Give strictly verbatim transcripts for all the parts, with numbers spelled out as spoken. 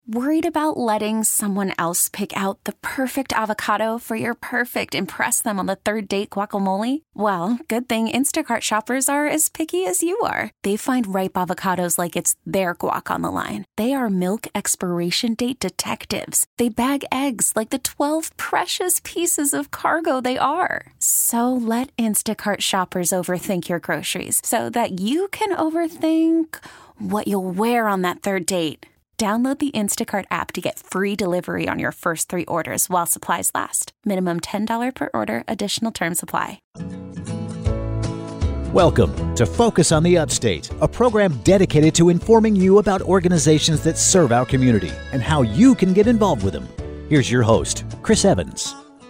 Worried about letting someone else pick out the perfect avocado for your perfect impress them on the third date guacamole? Well, good thing Instacart shoppers are as picky as you are. They find ripe avocados like it's their guac on the line. They are milk expiration date detectives. They bag eggs like the twelve precious pieces of cargo they are. So let Instacart shoppers overthink your groceries so that you can overthink what you'll wear on that third date. Download the Instacart app to get free delivery on your first three orders while supplies last. Minimum ten dollars per order. Additional terms apply. Welcome to Focus on the Upstate, a program dedicated to informing you about organizations that serve our community and how you can get involved with them. Here's your host, Chris Evans.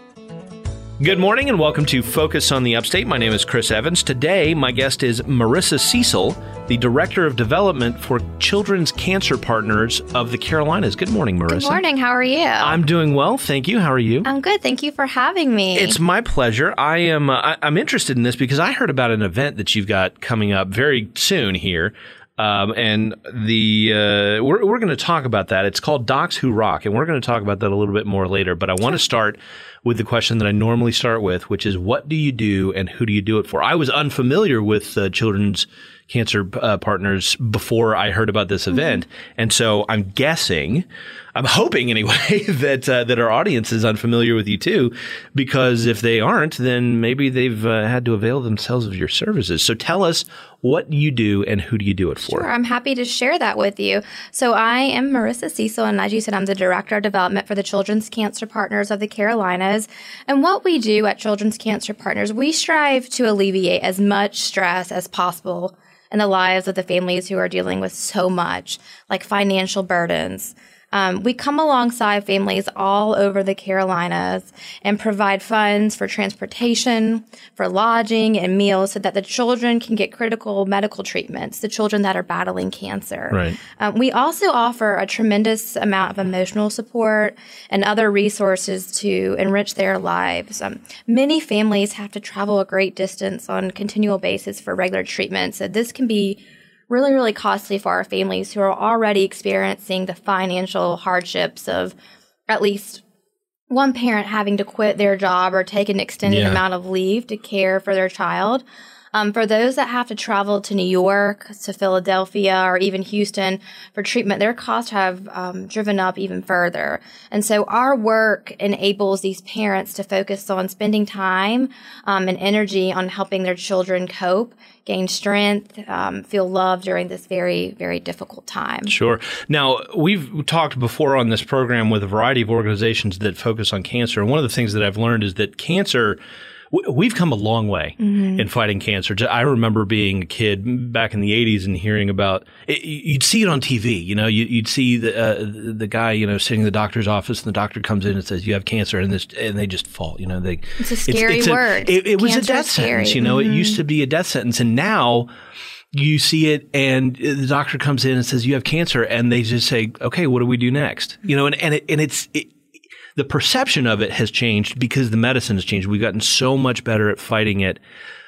Good morning and welcome to Focus on the Upstate. My name is Chris Evans. Today, my guest is Marissa Cecil, the Director of Development for Children's Cancer Partners of the Carolinas. Good morning, Marissa. Good morning. How are you? I'm doing well. Thank you. How are you? I'm good. Thank you for having me. It's my pleasure. I am, uh, I, I'm interested in this because I heard about an event that you've got coming up very soon here. Um, and the uh, we're we're going to talk about that. It's called Docs Who Rock, and we're going to talk about that a little bit more later. But I want to start with the question that I normally start with, which is, what do you do and who do you do it for? I was unfamiliar with uh, Children's Cancer uh, Partners before I heard about this event, mm-hmm. and so I'm guessing, I'm hoping anyway, that uh, that our audience is unfamiliar with you too, because if they aren't, then maybe they've uh, had to avail themselves of your services. So tell us what you do and who do you do it for? Sure, I'm happy to share that with you. So I am Marissa Cecil, and as you said, I'm the Director of Development for the Children's Cancer Partners of the Carolinas. And what we do at Children's Cancer Partners, we strive to alleviate as much stress as possible in the lives of the families who are dealing with so much, like financial burdens. Um, we come alongside families all over the Carolinas and provide funds for transportation, for lodging and meals so that the children can get critical medical treatments, the children that are battling cancer. Right. Um, we also offer a tremendous amount of emotional support and other resources to enrich their lives. Um, many families have to travel a great distance on a continual basis for regular treatment, so this can be really, really costly for our families who are already experiencing the financial hardships of at least one parent having to quit their job or take an extended yeah. amount of leave to care for their child. Um, for those that have to travel to New York, to Philadelphia, or even Houston for treatment, their costs have um, driven up even further. And so our work enables these parents to focus on spending time um, and energy on helping their children cope, gain strength, um, feel loved during this very, very difficult time. Sure. Now, we've talked before on this program with a variety of organizations that focus on cancer. And one of the things that I've learned is that cancer, we've come a long way mm-hmm. in fighting cancer. I remember being a kid back in the eighties and hearing about it. You'd see it on T V. You know, you'd see the uh, the guy, you know, sitting in the doctor's office, and the doctor comes in and says, "You have cancer," and this, and they just fall. You know, they. It's a scary it's, it's word. A, it, it was Cancer a death sentence. You know, mm-hmm. it used to be a death sentence, and now you see it, and the doctor comes in and says, "You have cancer," and they just say, "Okay, what do we do next?" You know, and and it, and it's. It, The perception of it has changed because the medicine has changed. We've gotten so much better at fighting it.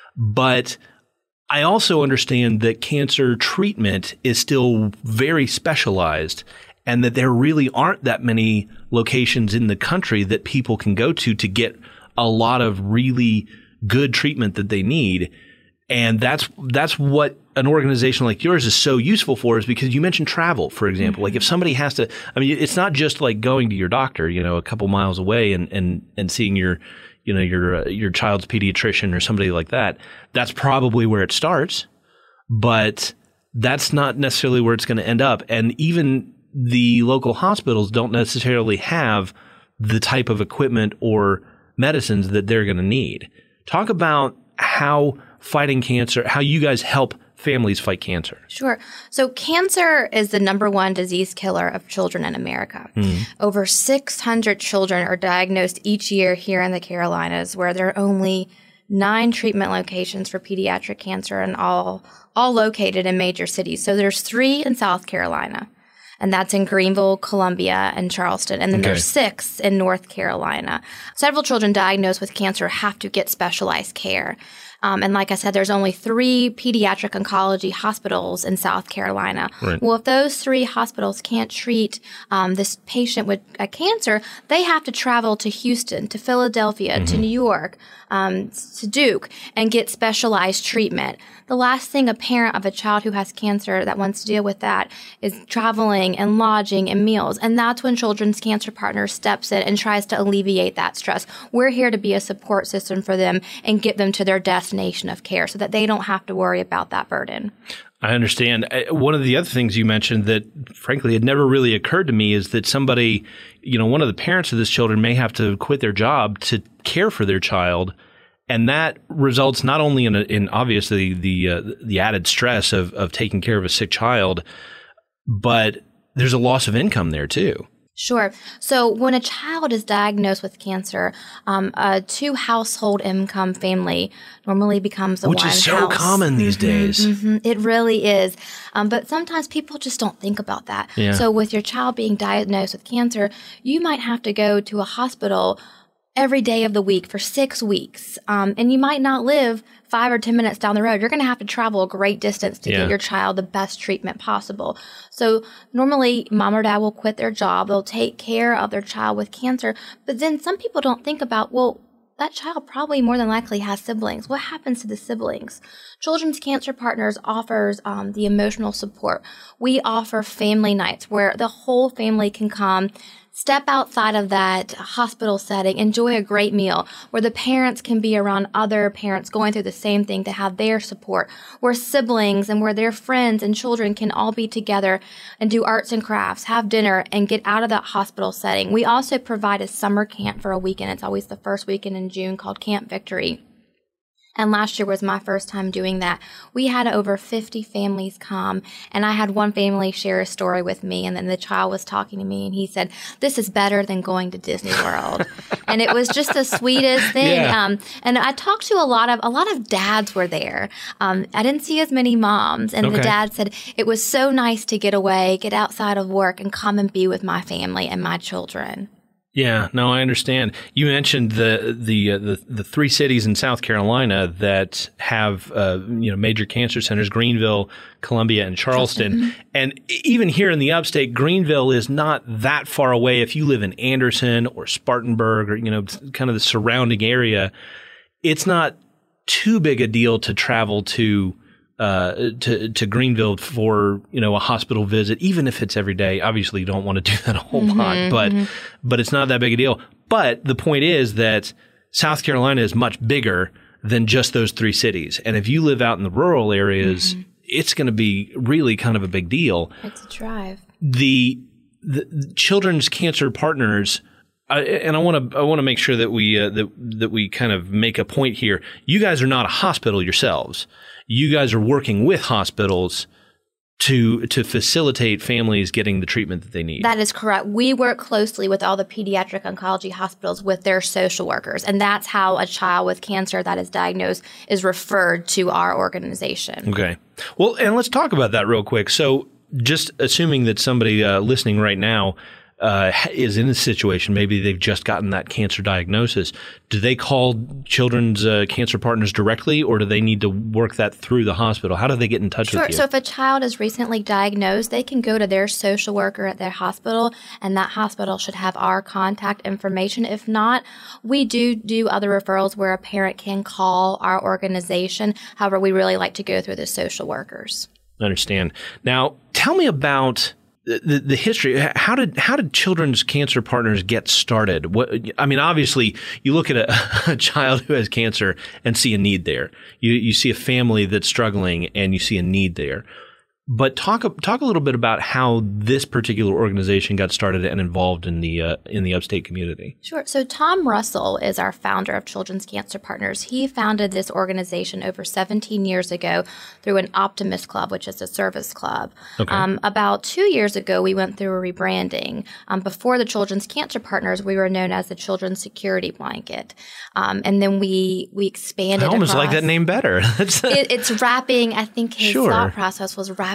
But I also understand that cancer treatment is still very specialized and that there really aren't that many locations in the country that people can go to to get a lot of really good treatment that they need. And that's that's what an organization like yours is so useful for, is because you mentioned travel, for example. Mm-hmm. Like if somebody has to, I mean, it's not just like going to your doctor, you know, a couple miles away and, and, and seeing your, you know, your, uh, your child's pediatrician or somebody like that. That's probably where it starts, but that's not necessarily where it's going to end up. And even the local hospitals don't necessarily have the type of equipment or medicines that they're going to need. Talk about how fighting cancer, how you guys help families fight cancer. Sure. So cancer is the number one disease killer of children in America. Mm. Over six hundred children are diagnosed each year here in the Carolinas, where there are only nine treatment locations for pediatric cancer, and all all located in major cities. So there's three in South Carolina, and that's in Greenville, Columbia, and Charleston. And then okay. there's six in North Carolina. Several children diagnosed with cancer have to get specialized care. Um, and like I said, there's only three pediatric oncology hospitals in South Carolina. Right. Well, if those three hospitals can't treat um, this patient with a cancer, they have to travel to Houston, to Philadelphia, mm-hmm. to New York, um, to Duke, and get specialized treatment. The last thing a parent of a child who has cancer that wants to deal with that is traveling and lodging and meals. And that's when Children's Cancer Partners steps in and tries to alleviate that stress. We're here to be a support system for them and get them to their destination of care so that they don't have to worry about that burden. I understand. One of the other things you mentioned that, frankly, had never really occurred to me is that somebody, you know, one of the parents of this children may have to quit their job to care for their child. And that results not only in, a, in obviously the uh, the added stress of, of taking care of a sick child, but there's a loss of income there too. Sure. So when a child is diagnosed with cancer, um, a two household income family normally becomes a Which one is so house. common these Mm-hmm, days. Mm-hmm. It really is. Um, but sometimes people just don't think about that. Yeah. So with your child being diagnosed with cancer, you might have to go to a hospital every day of the week for six weeks. Um, and you might not live five or ten minutes down the road. You're going to have to travel a great distance to Yeah. get your child the best treatment possible. So normally mom or dad will quit their job. They'll take care of their child with cancer. But then some people don't think about, well, that child probably more than likely has siblings. What happens to the siblings? Children's Cancer Partners offers um, the emotional support. We offer family nights where the whole family can come, step outside of that hospital setting, enjoy a great meal, where the parents can be around other parents going through the same thing to have their support, where siblings and where their friends and children can all be together and do arts and crafts, have dinner, and get out of that hospital setting. We also provide a summer camp for a weekend. It's always the first weekend in June called Camp Victory. And last year was my first time doing that. We had over fifty families come, and I had one family share a story with me, and then the child was talking to me, and he said, "This is better than going to Disney World." And it was just the sweetest thing. Yeah. Um, and I talked to a lot of a lot of dads were there. Um, I didn't see as many moms, and Okay. the dad said it was so nice to get away, get outside of work, and come and be with my family and my children. Yeah, no, I understand. You mentioned the the uh, the, the three cities in South Carolina that have uh, you know major cancer centers: Greenville, Columbia, and Charleston. Mm-hmm. And even here in the upstate, Greenville is not that far away. If you live in Anderson or Spartanburg or you know kind of the surrounding area, it's not too big a deal to travel to. Uh, to to Greenville for you know a hospital visit, even if it's every day. Obviously, you don't want to do that a whole Mm-hmm, lot, but mm-hmm. but it's not that big a deal. But the point is that South Carolina is much bigger than just those three cities, and if you live out in the rural areas, mm-hmm. it's going to be really kind of a big deal. It's a drive. The the, the Children's Cancer Partners. Uh, and I want to I want to make sure that we uh, that that we kind of make a point here. You guys are not a hospital yourselves. You guys are working with hospitals to to facilitate families getting the treatment that they need. That is correct. We work closely with all the pediatric oncology hospitals with their social workers, and that's how a child with cancer that is diagnosed is referred to our organization. Okay. Well, and let's talk about that real quick. So, just assuming that somebody uh, listening right now uh, is in a situation, maybe they've just gotten that cancer diagnosis, do they call Children's uh, Cancer Partners directly, or do they need to work that through the hospital? How do they get in touch Sure. with you? So if a child is recently diagnosed, they can go to their social worker at their hospital, and that hospital should have our contact information. If not, we do do other referrals where a parent can call our organization. However, we really like to go through the social workers. I understand. Now, tell me about the, the, the history. How did how did Children's Cancer Partners get started? What I mean, obviously, you look at a, a child who has cancer and see a need there. You you see a family that's struggling and you see a need there. But talk talk a little bit about how this particular organization got started and involved in the uh, in the upstate community. Sure. So Tom Russell is our founder of Children's Cancer Partners. He founded this organization over seventeen years ago through an Optimist Club, which is a service club. Okay. Um, about two years ago, we went through a rebranding. Um, before the Children's Cancer Partners, we were known as the Children's Security Blanket, um, and then we we expanded. I almost across. like that name better. That's it, it's wrapping. I think his Sure. thought process was wrapping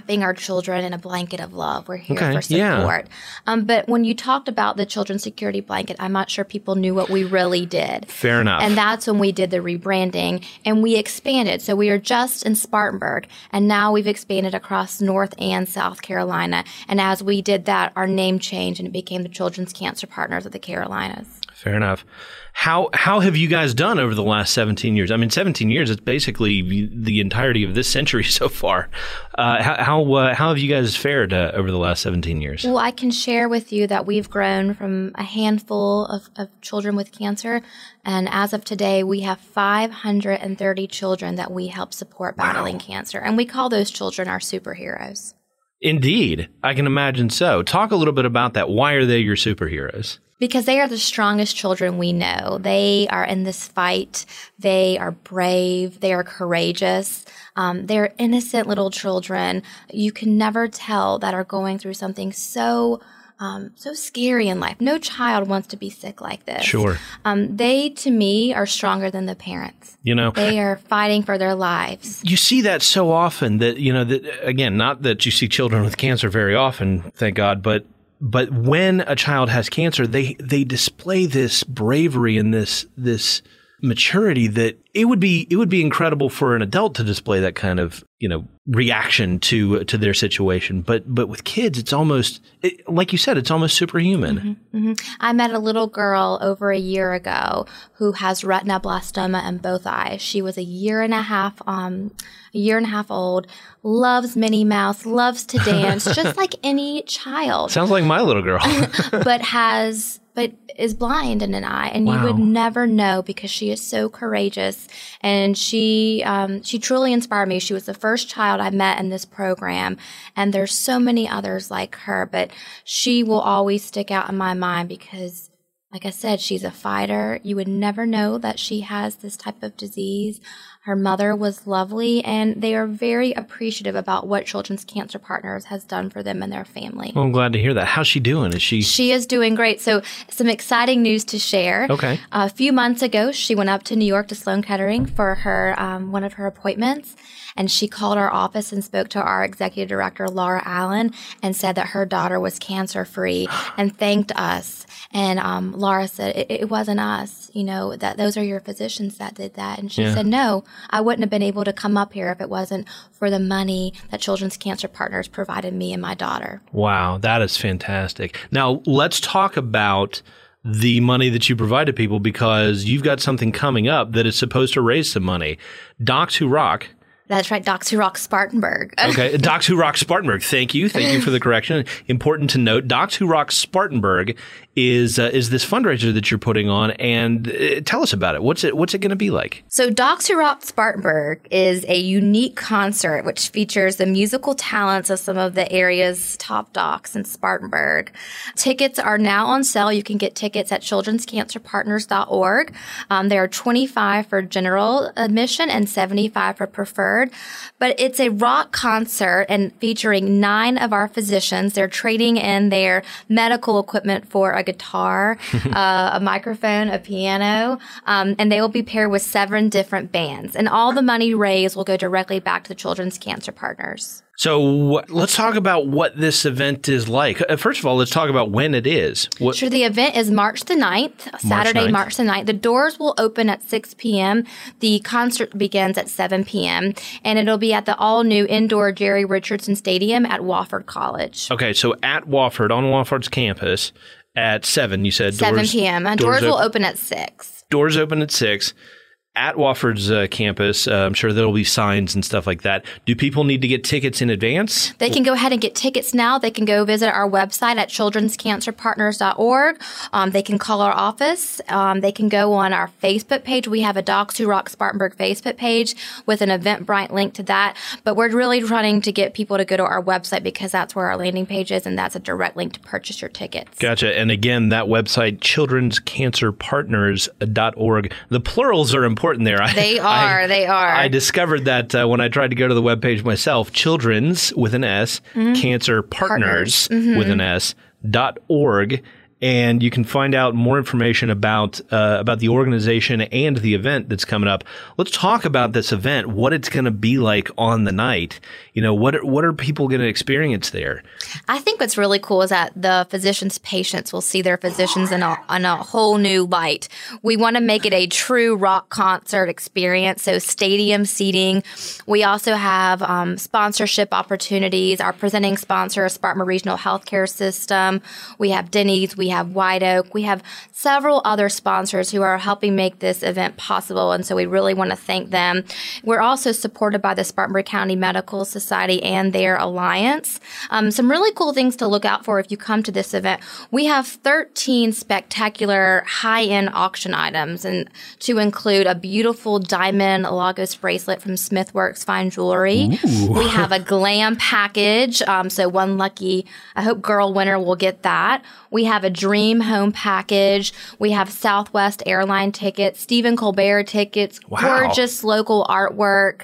wrapping our children in a blanket of love. We're here Okay, for support. yeah. Um, but when you talked about the Children's Security Blanket, I'm not sure people knew what we really did. Fair enough. And that's when we did the rebranding and we expanded. So we are just in Spartanburg, and now we've expanded across North and South Carolina. And as we did that, our name changed and it became the Children's Cancer Partners of the Carolinas. Fair enough. How how have you guys done over the last seventeen years? I mean, seventeen years, it's basically the entirety of this century so far. Uh, how how, uh, how have you guys fared uh, over the last seventeen years? Well, I can share with you that we've grown from a handful of, of children with cancer, and as of today, we have five hundred thirty children that we help support battling wow. cancer, and we call those children our superheroes. Indeed. I can imagine so. Talk a little bit about that. Why are they your superheroes? Because they are the strongest children we know. They are in this fight. They are brave. They are courageous. Um, they're innocent little children. You can never tell that are going through something so um, so scary in life. No child wants to be sick like this. Sure. Um, they, to me, are stronger than the parents. You know, they are fighting for their lives. You see that so often that, you know, that again, not that you see children with cancer very often, thank God, but But when a child has cancer, they they display this bravery and this this maturity that it would be it would be incredible for an adult to display that kind of, you know, reaction to to their situation. But but with kids, it's almost it, like you said, it's almost superhuman. Mm-hmm, mm-hmm. I met a little girl over a year ago who has retinoblastoma in both eyes. She was a year and a half um a year and a half old, loves Minnie Mouse, loves to dance, just like any child. Sounds like my little girl. but has but is blind in an eye, and wow. you would never know because she is so courageous, and she um, she truly inspired me. She was the first child I met in this program, and there's so many others like her, but she will always stick out in my mind because, like I said, she's a fighter. You would never know that she has this type of disease. Her mother was lovely, and they are very appreciative about what Children's Cancer Partners has done for them and their family. Well, I'm glad to hear that. How's she doing? Is she? She is doing great. So some exciting news to share. Okay. A few months ago, she went up to New York to Sloan Kettering for her um, one of her appointments, and she called our office and spoke to our executive director, Laura Allen, and said that her daughter was cancer-free and thanked us. And um, Laura said, it, it wasn't us, you know, that those are your physicians that did that. And she yeah. said, no, I wouldn't have been able to come up here if it wasn't for the money that Children's Cancer Partners provided me and my daughter. Wow, that is fantastic. Now, let's talk about the money that you provide to people, because you've got something coming up that is supposed to raise some money. Docs Who Rock. That's right, Docs Who Rock Spartanburg. Okay, Docs Who Rock Spartanburg. Thank you. Thank you for the correction. Important to note, Docs Who Rock Spartanburg is uh, is this fundraiser that you're putting on, and uh, tell us about it. What's it What's it going to be like? So Docs Who Rock Spartanburg is a unique concert which features the musical talents of some of the area's top docs in Spartanburg. Tickets are now on sale. You can get tickets at children's cancer partners dot org. Um, they are twenty-five dollars for general admission and seventy-five dollars for preferred. But it's a rock concert and featuring nine of our physicians. They're trading in their medical equipment for a guitar, uh, a microphone, a piano, um, and they will be paired with seven different bands. And all the money raised will go directly back to the Children's Cancer Partners. So wh- let's talk about what this event is like. Uh, first of all, let's talk about when it is. What- sure. The event is March the ninth, Saturday, March, March the ninth. The doors will open at six p.m. The concert begins at seven p.m. And it'll be at the all-new indoor Jerry Richardson Stadium at Wofford College. Okay, so at Wofford, on Wofford's campus, at seven, you said? seven doors, p.m. And doors, doors will open at six. Doors open at six. At Wofford's uh, campus, uh, I'm sure there'll be signs and stuff like that. Do people need to get tickets in advance? They can go ahead and get tickets now. They can go visit our website at children's cancer partners dot org. Um, they can call our office. Um, they can go on our Facebook page. We have a Docs Who Rock Spartanburg Facebook page with an Eventbrite link to that. But we're really trying to get people to go to our website because that's where our landing page is, and that's a direct link to purchase your tickets. Gotcha. And again, that website, children's cancer partners dot org. The plurals are important. There. I, they are. I, they are. I discovered that uh, when I tried to go to the webpage myself. Children's with an S, mm-hmm. Cancer Partners, Partners. Mm-hmm. with an S, dot org. and you can find out more information about uh, about the organization and the event that's coming up. Let's talk about this event, what it's going to be like on the night. You know, what are, what are people going to experience there? I think what's really cool is that the physicians' patients will see their physicians in a, in a whole new light. We want to make it a true rock concert experience, so stadium seating. We also have um, sponsorship opportunities. Our presenting sponsor is Spartanburg Regional Healthcare System. We have Denny's. We have White Oak. We have several other sponsors who are helping make this event possible, and so we really want to thank them. We're also supported by the Spartanburg County Medical Society and their alliance. Um, some really cool things to look out for if you come to this event. We have thirteen spectacular high-end auction items, and to include a beautiful diamond Lagos bracelet from Smithworks Fine Jewelry. Ooh. We have a glam package, um, so one lucky, I hope, girl winner will get that. We have a dream home package. We have Southwest airline tickets, Stephen Colbert tickets, wow. Gorgeous local artwork.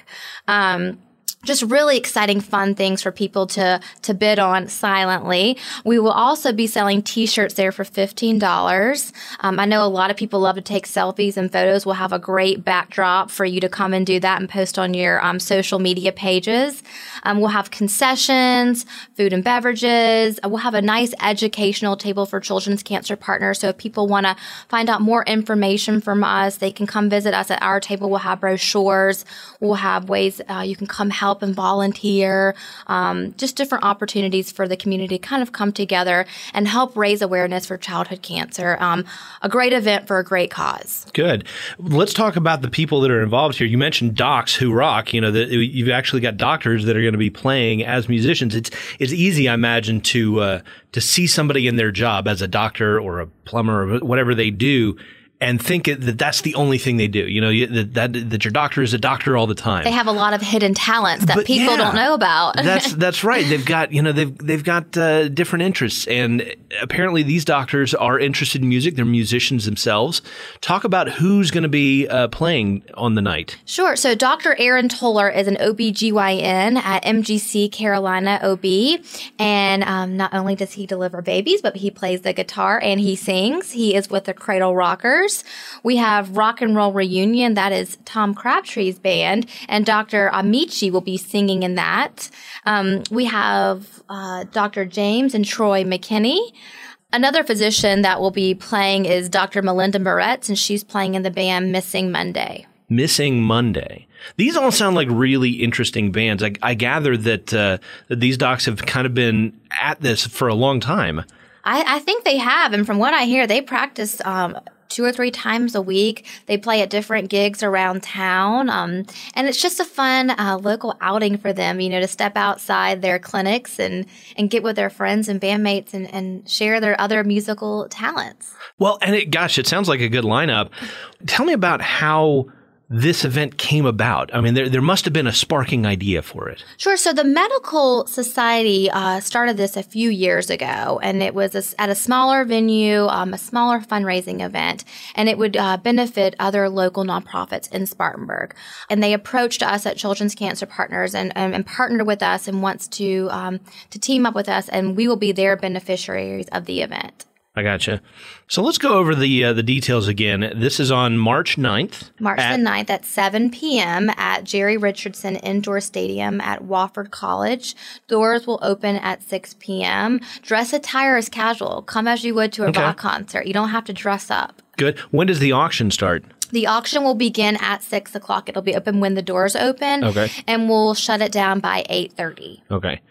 Um, Just really exciting, fun things for people to to bid on silently. We will also be selling T-shirts there for fifteen dollars. Um, I know a lot of people love to take selfies and photos. We'll have a great backdrop for you to come and do that and post on your um, social media pages. Um, we'll have concessions, food and beverages. We'll have a nice educational table for Children's Cancer Partners. So if people want to find out more information from us, they can come visit us at our table. We'll have brochures. We'll have ways uh, you can come help and volunteer, um, just different opportunities for the community to kind of come together and help raise awareness for childhood cancer. Um, a great event for a great cause. Good. Let's talk about the people that are involved here. You mentioned docs who rock. You know, that you've actually got doctors that are going to be playing as musicians. It's it's easy, I imagine, to uh, to see somebody in their job as a doctor or a plumber or whatever they do, and think it, that that's the only thing they do. You know, you, that, that that your doctor is a doctor all the time. They have a lot of hidden talents that but people yeah, don't know about. that's that's right. They've got you know they've they've got uh, different interests, and apparently these doctors are interested in music. They're musicians themselves. Talk about who's going to be uh, playing on the night. Sure. So Doctor Aaron Toller is an O B G Y N at M G C Carolina O B, and um, not only does he deliver babies, but he plays the guitar and he sings. He is with the Cradle Rockers. We have Rock and Roll Reunion. That is Tom Crabtree's band, and Doctor Amici will be singing in that. Um, we have uh, Doctor James and Troy McKinney. Another physician that will be playing is Doctor Melinda Moretz, and she's playing in the band Missing Monday. Missing Monday. These all sound like really interesting bands. I, I gather that, uh, that these docs have kind of been at this for a long time. I, I think they have, and from what I hear, they practice um, two or three times a week. They play at different gigs around town, um, and it's just a fun uh, local outing for them, you know, to step outside their clinics and, and get with their friends and bandmates and, and share their other musical talents. Well, and it, gosh, it sounds like a good lineup. Tell me about how this event came about. I mean, there there must have been a sparking idea for it. Sure. So the Medical Society uh, started this a few years ago, and it was a, at a smaller venue, um, a smaller fundraising event, and it would uh, benefit other local nonprofits in Spartanburg. And they approached us at Children's Cancer Partners and, and, and partnered with us and wants to um, to team up with us, and we will be their beneficiaries of the event. I gotcha. So let's go over the uh, the details again. This is on March ninth. March at- the ninth at seven p.m. at Jerry Richardson Indoor Stadium at Wofford College. Doors will open at six p.m. Dress attire is casual. Come as you would to a okay. rock concert. You don't have to dress up. Good. When does the auction start? The auction will begin at six o'clock. It'll be open when the doors open. Okay. And we'll shut it down by eight thirty. Okay.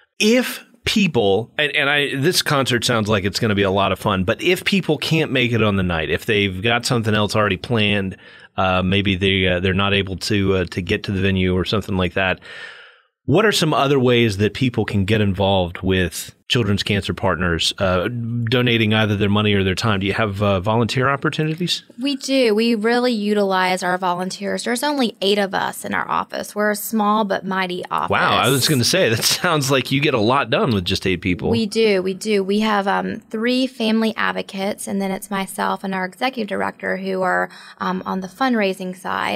If people, and, and I, this concert sounds like it's going to be a lot of fun, but if people can't make it on the night, if they've got something else already planned, uh, maybe they, uh, they're not able to, uh, to get to the venue or something like that, what are some other ways that people can get involved with Children's Cancer Partners, uh, donating either their money or their time? Do you have uh, volunteer opportunities? We do. We really utilize our volunteers. There's only eight of us in our office. We're a small but mighty office. Wow. I was going to say, that sounds like you get a lot done with just eight people. We do. We do. We have um, three family advocates, and then it's myself and our executive director who are um, on the fundraising side.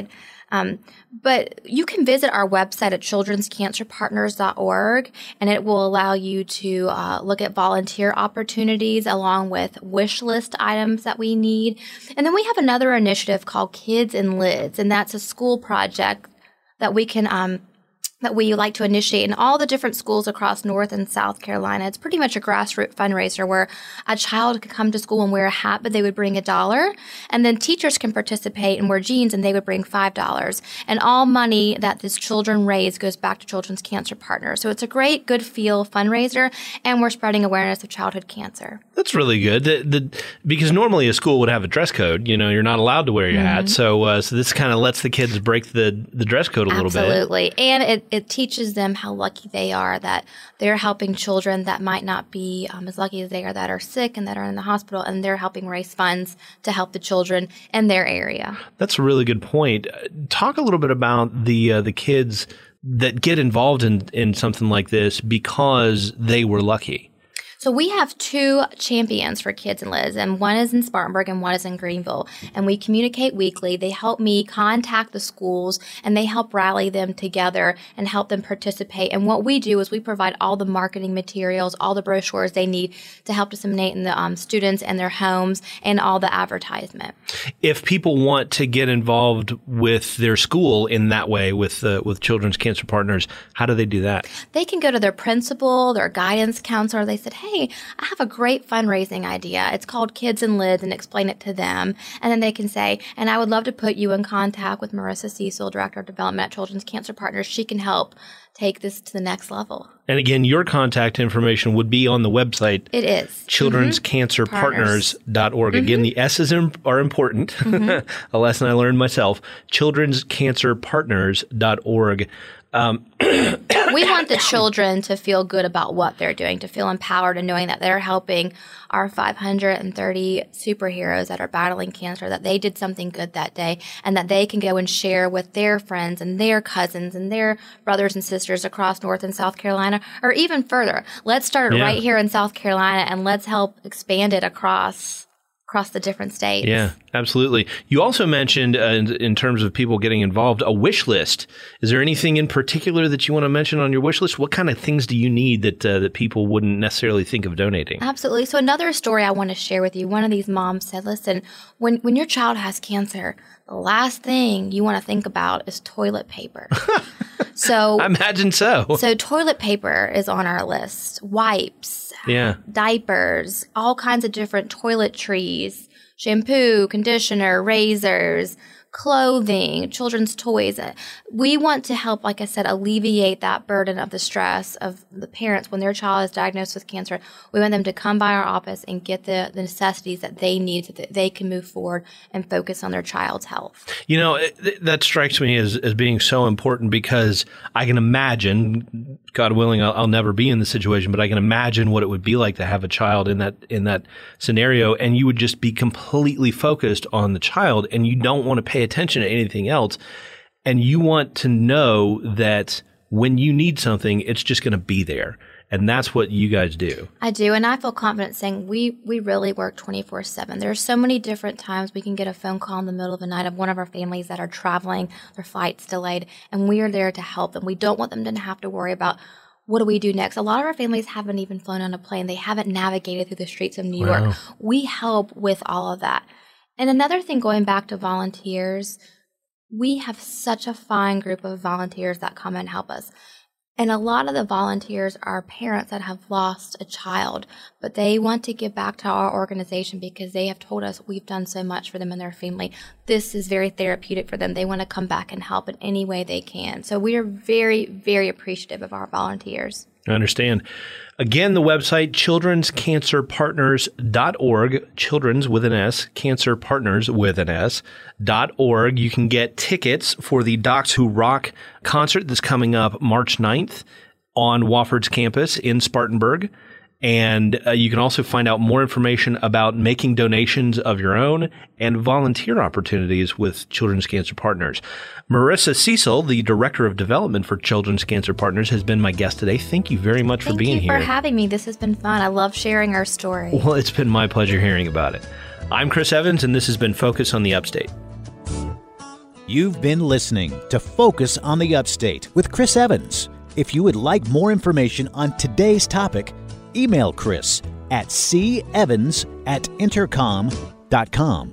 Um, but you can visit our website at children's cancer partners dot org, and it will allow you to uh, look at volunteer opportunities along with wish list items that we need. And then we have another initiative called Kids in Lids, and that's a school project that we can um, that we like to initiate in all the different schools across North and South Carolina. It's pretty much a grassroots fundraiser where a child could come to school and wear a hat, but they would bring a dollar. And then teachers can participate and wear jeans, and they would bring five dollars. And all money that these children raise goes back to Children's Cancer Partners. So it's a great, good feel fundraiser, and we're spreading awareness of childhood cancer. That's really good. The, the, because normally a school would have a dress code. You know, you're not allowed to wear your mm-hmm. hat. So uh, so this kind of lets the kids break the, the dress code a little Absolutely. bit. Absolutely. And it It teaches them how lucky they are that they're helping children that might not be um, as lucky as they are, that are sick and that are in the hospital, and they're helping raise funds to help the children in their area. That's a really good point. Talk a little bit about the uh, the kids that get involved in, in something like this because they were lucky. So we have two champions for Kids in Lids, and one is in Spartanburg and one is in Greenville. And we communicate weekly. They help me contact the schools, and they help rally them together and help them participate. And what we do is we provide all the marketing materials, all the brochures they need to help disseminate in the um, students and their homes, and all the advertisement. If people want to get involved with their school in that way, with uh, with Children's Cancer Partners, how do they do that? They can go to their principal, their guidance counselor. They said, hey, I have a great fundraising idea. It's called Kids in Lids, and explain it to them. And then they can say, and I would love to put you in contact with Marissa Cecil, Director of Development at Children's Cancer Partners. She can help take this to the next level. And again, your contact information would be on the website. It is. children's cancer partners dot org. Mm-hmm. Again, the S's are important. Mm-hmm. A lesson I learned myself. children's cancer partners dot org. Um, we want the children to feel good about what they're doing, to feel empowered and knowing that they're helping our five hundred thirty superheroes that are battling cancer, that they did something good that day, and that they can go and share with their friends and their cousins and their brothers and sisters across North and South Carolina, or even further. Let's start yeah. right here in South Carolina, and let's help expand it across across the different states. Yeah, absolutely. You also mentioned, uh, in, in terms of people getting involved, a wish list. Is there anything in particular that you want to mention on your wish list? What kind of things do you need that uh, that people wouldn't necessarily think of donating? Absolutely. So another story I want to share with you. One of these moms said, listen, when, when your child has cancer, the last thing you want to think about is toilet paper. So I imagine so. So toilet paper is on our list. Wipes, yeah. diapers, all kinds of different toiletries, shampoo, conditioner, razors, clothing, children's toys. We want to help, like I said, alleviate that burden of the stress of the parents when their child is diagnosed with cancer. We want them to come by our office and get the, the necessities that they need so that they can move forward and focus on their child's health. You know, it, that strikes me as, as being so important because I can imagine, God willing, I'll, I'll never be in this situation, but I can imagine what it would be like to have a child in that in that scenario, and you would just be completely focused on the child, and you don't want to pay attention to anything else. And you want to know that when you need something, it's just going to be there. And that's what you guys do. I do. And I feel confident saying we, we really work twenty-four seven. There are so many different times we can get a phone call in the middle of the night of one of our families that are traveling, their flight's delayed, and we are there to help them. We don't want them to have to worry about what do we do next. A lot of our families haven't even flown on a plane. They haven't navigated through the streets of New Wow. York. We help with all of that. And another thing, going back to volunteers, we have such a fine group of volunteers that come and help us. And a lot of the volunteers are parents that have lost a child, but they want to give back to our organization because they have told us we've done so much for them and their family. This is very therapeutic for them. They want to come back and help in any way they can. So we are very, very appreciative of our volunteers. I understand. Again, the website, children's cancer partners dot org, children's with an S, Cancer Partners with an S, dot org. You can get tickets for the Docs Who Rock concert that's coming up March ninth on Wofford's campus in Spartanburg. And uh, you can also find out more information about making donations of your own and volunteer opportunities with Children's Cancer Partners. Marissa Cecil, the Director of Development for Children's Cancer Partners, has been my guest today. Thank you very much Thank for being here. here. Thank you for having me. This has been fun. I love sharing our story. Well, it's been my pleasure hearing about it. I'm Chris Evans, and this has been Focus on the Upstate. You've been listening to Focus on the Upstate with Chris Evans. If you would like more information on today's topic, email Chris at c evans at intercom dot com.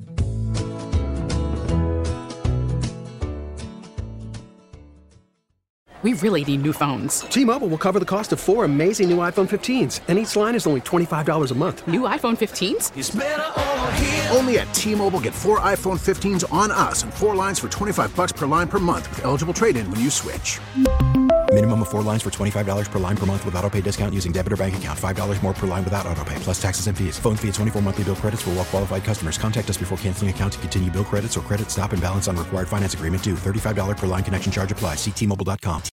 We really need new phones. T-Mobile will cover the cost of four amazing new iPhone fifteens, and each line is only twenty-five dollars a month. New iPhone fifteens? It's better over here. Only at T-Mobile, get four iPhone fifteens on us and four lines for twenty-five dollars per line per month with eligible trade-in when you switch. Minimum of four lines for twenty-five dollars per line per month with autopay discount using debit or bank account. five dollars more per line without autopay, plus taxes and fees. Phone fee at twenty-four monthly bill credits for well-qualified customers. Contact us before canceling account to continue bill credits or credit stop and balance on required finance agreement due. thirty-five dollars per line connection charge applies. See T Mobile dot com.